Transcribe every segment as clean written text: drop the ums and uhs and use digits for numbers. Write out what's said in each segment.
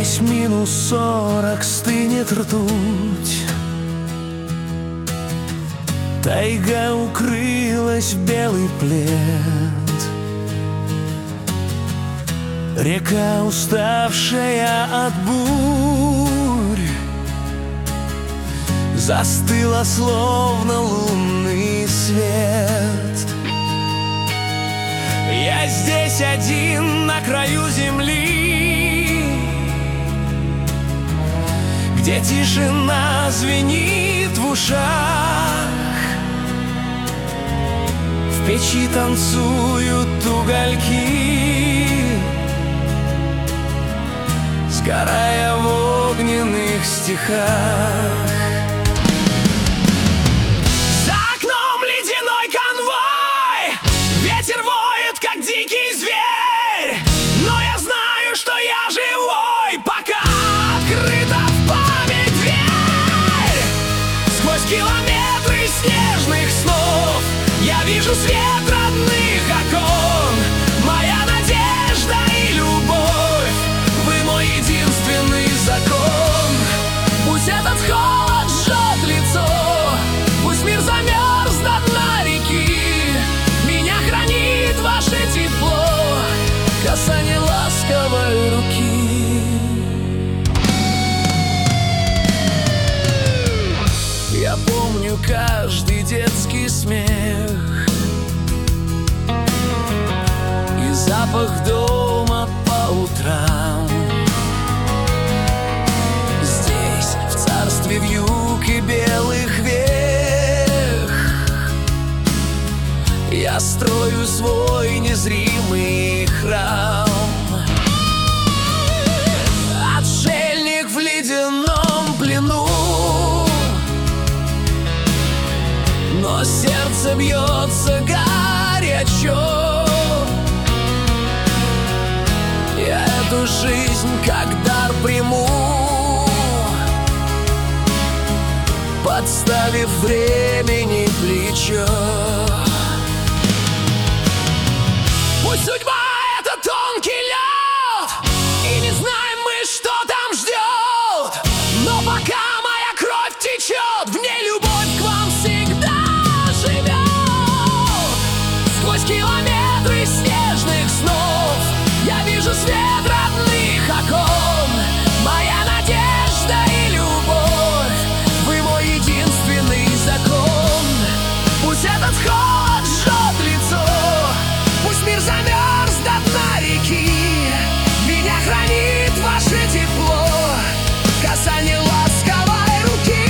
Здесь -40, стынет ртуть. Тайга укрылась в белый плед. Река, уставшая от бурь, застыла, словно лунный свет. Я здесь один на краю земли, где тишина звенит в ушах. В печи танцуют угольки, сгорая в огненных стихах. За окном ледяной конвой, ветер воет, как дикий зверь. Но я знаю, что я живой, пока открыта в память дверь. Сквозь километры снежных снов я вижу свет родных окон. Моя надежда и любовь, вы мой единственный закон. Пусть этот холод жжет лицо, пусть мир замерз до дна реки. Меня хранит ваше тепло, касание ласковой руки. Я помню каждый детский смех и запах дома по утрам. Здесь, в царстве вьюг и белых вех, я строю свой незримый храм. Отшельник в ледяном плену, но сердце бьется горячо. Я эту жизнь как дар приму, подставив времени плечо. Пусть судьба — это тонкий лед, и не знаем мы, что там ждет. Но пока моя кровь течет, в ней любовь к вам всегда живет. Сквозь километры снежных снов я вижу свет родных окон. Моя надежда и любовь, вы мой единственный закон. Пусть этот холод жжет лицо, пусть мир замерз до дна реки. Меня хранит ваше тепло, касание ласковой руки.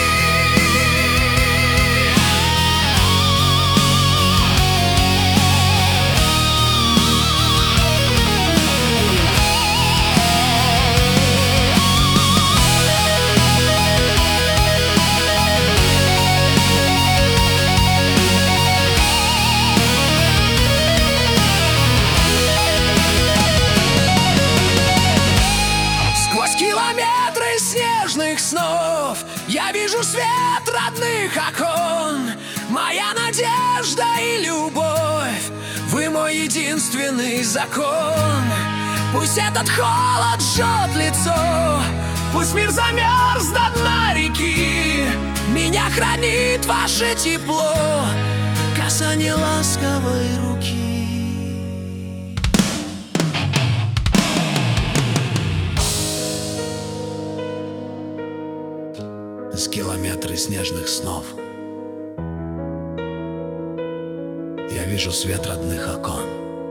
Сквозь километры снежных снов я вижу свет родных окон. Моя надежда и любовь, вы мой единственный закон. Пусть этот холод жжет лицо, пусть мир замерз до дна реки. Меня хранит ваше тепло, касание ласковой руки. С километры снежных снов я вижу свет родных окон.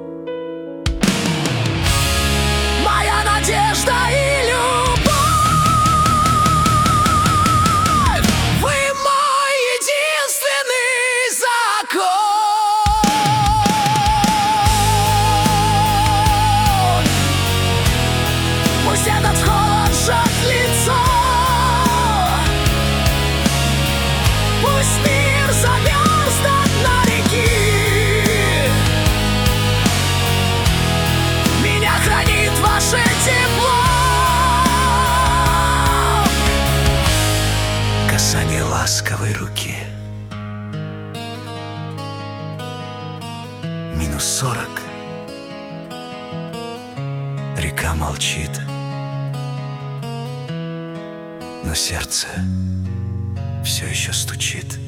Моя надежда и любовь, вы мой единственный закон. Пусть этот холод жжет лицо, пусть мир замерз до дна реки. Меня хранит ваше тепло, касание ласковой руки. -40, река молчит, Но сердце все еще стучит.